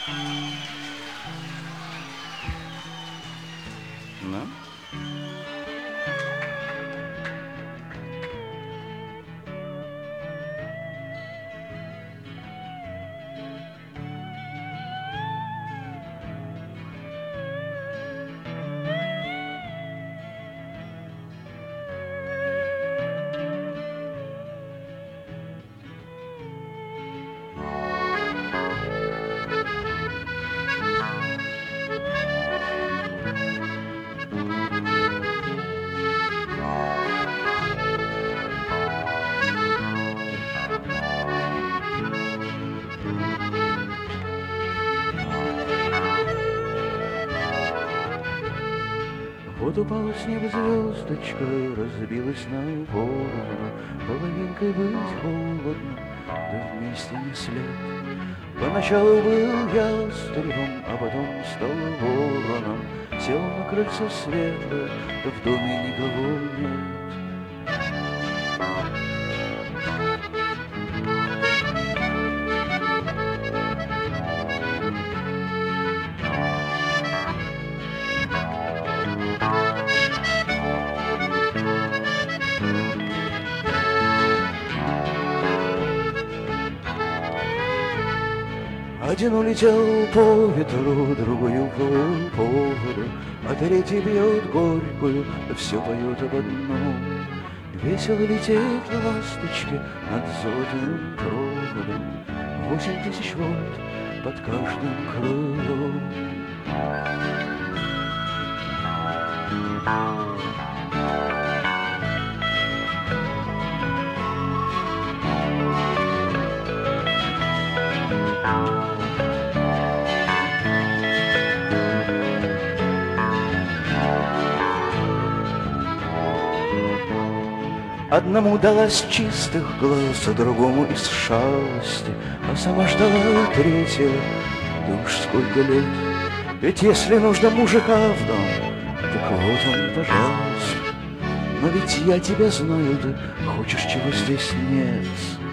Ну? Вот упала с неба звездочка, разбилась на ворона, половинкой быть холодно, да вместе не след. Поначалу был ястребом, а потом стал вороном, сел на крыльцо света, да в доме никого нет. Один улетел по ветру, другой уплыл по воду, а третий бьет горькую, да все поет об одном. Весело лететь ласточки над золотым проводом, 8000 вольт под каждым крылом. Одному далась чистых глаз, а другому из шалости, а сама ждала третьего, да уж сколько лет. Ведь если нужно мужика в дом, так вот он, пожалуйста. Но ведь я тебя знаю, ты хочешь, чего здесь нет.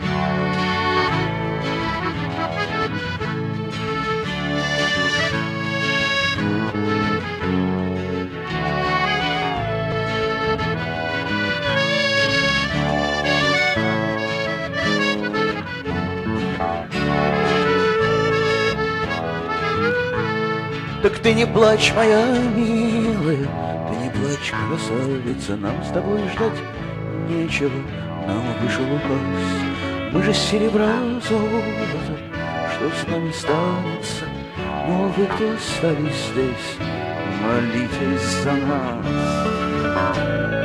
Так ты не плачь, моя милая, ты не плачь, красавица, нам с тобой ждать нечего, нам вышел указ. Мы же серебра золото, что с нами станется? Но вы, кто остались здесь, молитесь за нас.